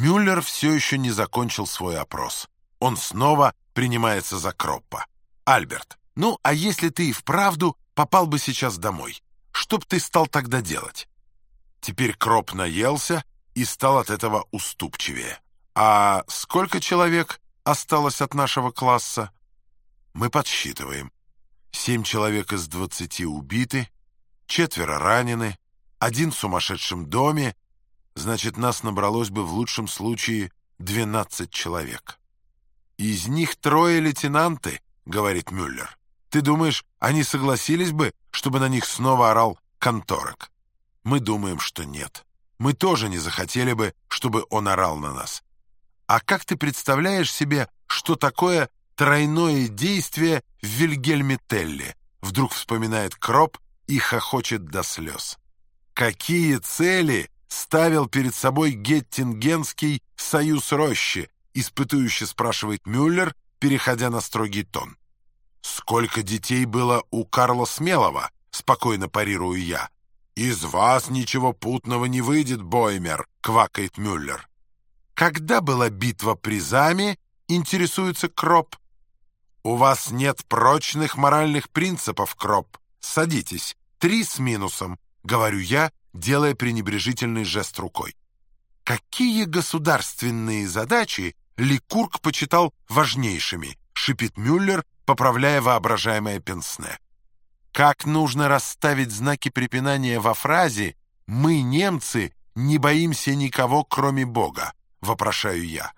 Мюллер все еще не закончил свой опрос. Он снова принимается за Кроппа. «Альберт, ну, а если ты и вправду попал бы сейчас домой, что б ты стал тогда делать?» Теперь Кропп наелся и стал от этого уступчивее. «А сколько человек осталось от нашего класса?» Мы подсчитываем. 7 человек из 20 убиты, 4 ранены, 1 в сумасшедшем доме. Значит, нас набралось бы в лучшем случае 12 человек. «Из них 3 лейтенанты», — говорит Мюллер. «Ты думаешь, они согласились бы, чтобы на них снова орал Конторок?» Мы думаем, что нет. Мы тоже не захотели бы, чтобы он орал на нас. А как ты представляешь себе, что такое тройное действие в Вильгельме Телле? Вдруг вспоминает Кропп и хохочет до слез. Какие цели ставил перед собой Геттингенский союз Рощи? Испытующе спрашивает Мюллер, переходя на строгий тон. Сколько детей было у Карла Смелого? Спокойно парирую я. «Из вас ничего путного не выйдет, Боймер», — квакает Мюллер. «Когда была битва при Заме?» — интересуется Кропп. «У вас нет прочных моральных принципов, Кропп. Садитесь. 3 с минусом», — говорю я, делая пренебрежительный жест рукой. «Какие государственные задачи Ликург почитал важнейшими?» — шипит Мюллер, поправляя воображаемое пенсне. «Как нужно расставить знаки препинания во фразе «Мы, немцы, не боимся никого, кроме Бога», — вопрошаю я.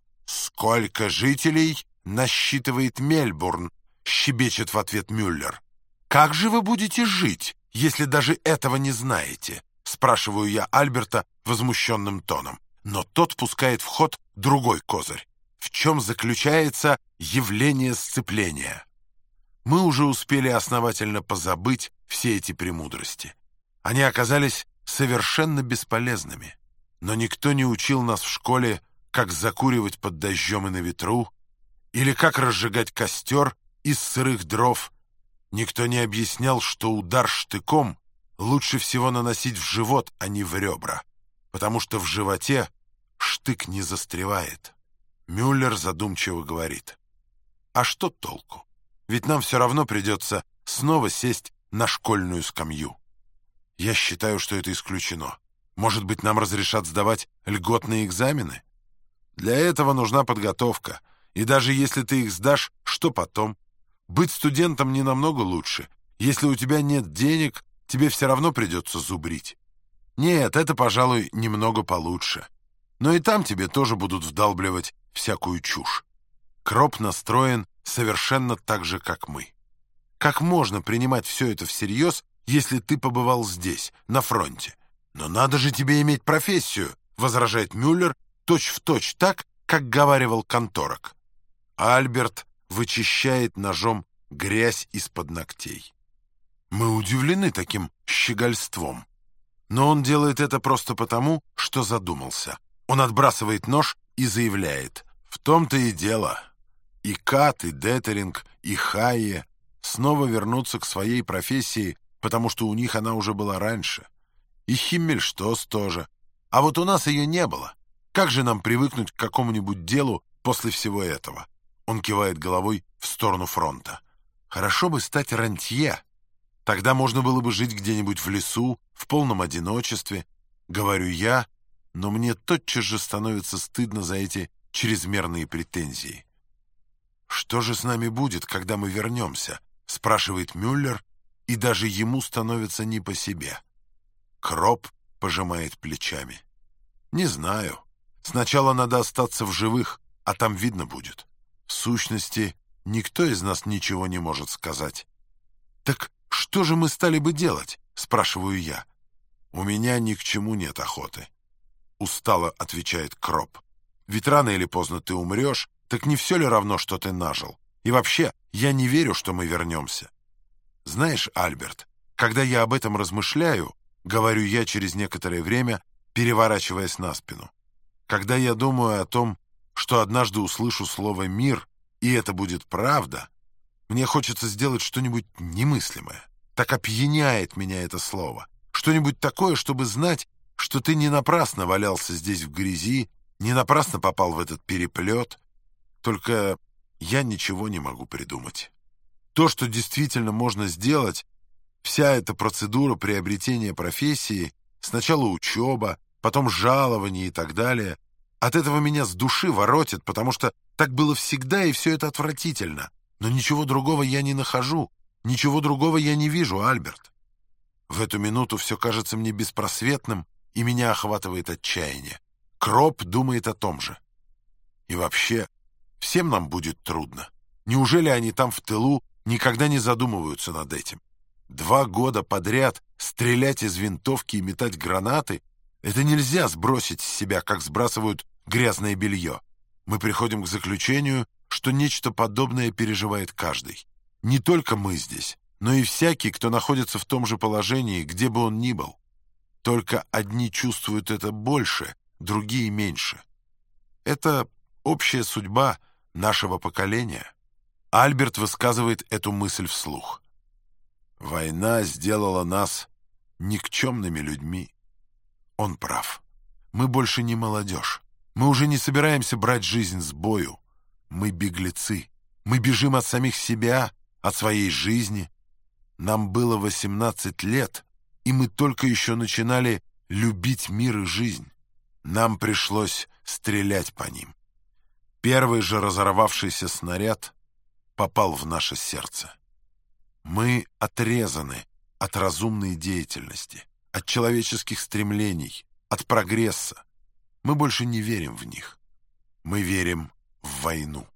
«Сколько жителей насчитывает Мельбурн?» — щебечет в ответ Мюллер. «Как же вы будете жить, если даже этого не знаете?» — спрашиваю я Альберта возмущенным тоном. Но тот пускает в ход другой козырь. В чем заключается явление сцепления? Мы уже успели основательно позабыть все эти премудрости. Они оказались совершенно бесполезными. Но никто не учил нас в школе, как закуривать под дождем и на ветру, или как разжигать костер из сырых дров. Никто не объяснял, что удар штыком лучше всего наносить в живот, а не в ребра, потому что в животе штык не застревает. Мюллер задумчиво говорит. А что толку? Ведь нам все равно придется снова сесть на школьную скамью. Я считаю, что это исключено. Может быть, нам разрешат сдавать льготные экзамены? Для этого нужна подготовка. И даже если ты их сдашь, что потом? Быть студентом не намного лучше. Если у тебя нет денег, тебе все равно придется зубрить. Нет, это, пожалуй, немного получше. Но и там тебе тоже будут вдалбливать всякую чушь. Кропп настроен совершенно так же, как мы. Как можно принимать все это всерьез, если ты побывал здесь, на фронте? Но надо же тебе иметь профессию, возражает Мюллер, точь-в-точь так, как говаривал Конторок. Альберт вычищает ножом грязь из-под ногтей. Мы удивлены таким щегольством. Но он делает это просто потому, что задумался. Он отбрасывает нож и заявляет: «В том-то и дело. И Кат, и Деттеринг, и Хайе снова вернутся к своей профессии, потому что у них она уже была раньше. И Химмельштос тоже. А вот у нас ее не было. Как же нам привыкнуть к какому-нибудь делу после всего этого?» Он кивает головой в сторону фронта. «Хорошо бы стать рантье. Тогда можно было бы жить где-нибудь в лесу, в полном одиночестве», — говорю я, но мне тотчас же становится стыдно за эти чрезмерные претензии. «Что же с нами будет, когда мы вернемся?» — спрашивает Мюллер, и даже ему становится не по себе. Кропп пожимает плечами. «Не знаю. Сначала надо остаться в живых, а там видно будет. В сущности, никто из нас ничего не может сказать». «Так что же мы стали бы делать?» — спрашиваю я. «У меня ни к чему нет охоты», — устало отвечает Кропп. «Ведь рано или поздно ты умрешь, так не все ли равно, что ты нажил? И вообще, я не верю, что мы вернемся». «Знаешь, Альберт, когда я об этом размышляю, — говорю я через некоторое время, переворачиваясь на спину, — когда я думаю о том, что однажды услышу слово «мир», и это будет правда, мне хочется сделать что-нибудь немыслимое. Так опьяняет меня это слово. Что-нибудь такое, чтобы знать, что ты не напрасно валялся здесь в грязи Не напрасно попал в этот переплет, только я ничего не могу придумать. То, что действительно можно сделать, вся эта процедура приобретения профессии, сначала учеба, потом жалование и так далее, от этого меня с души воротит, потому что так было всегда, и все это отвратительно. Но ничего другого я не нахожу, ничего другого я не вижу, Альберт. В эту минуту все кажется мне беспросветным, и меня охватывает отчаяние. Кроп думает о том же. И вообще, всем нам будет трудно. Неужели они там в тылу никогда не задумываются над этим? 2 года подряд стрелять из винтовки и метать гранаты — это нельзя сбросить с себя, как сбрасывают грязное белье. Мы приходим к заключению, что нечто подобное переживает каждый. Не только мы здесь, но и всякий, кто находится в том же положении, где бы он ни был. Только одни чувствуют это больше, другие меньше. Это общая судьба нашего поколения. Альберт высказывает эту мысль вслух. Война сделала нас никчемными людьми. Он прав. Мы больше не молодежь. Мы уже не собираемся брать жизнь с бою. Мы беглецы. Мы бежим от самих себя, от своей жизни. Нам было 18 лет, и мы только еще начинали любить мир и жизнь. Нам пришлось стрелять по ним. Первый же разорвавшийся снаряд попал в наше сердце. Мы отрезаны от разумной деятельности, от человеческих стремлений, от прогресса. Мы больше не верим в них. Мы верим в войну.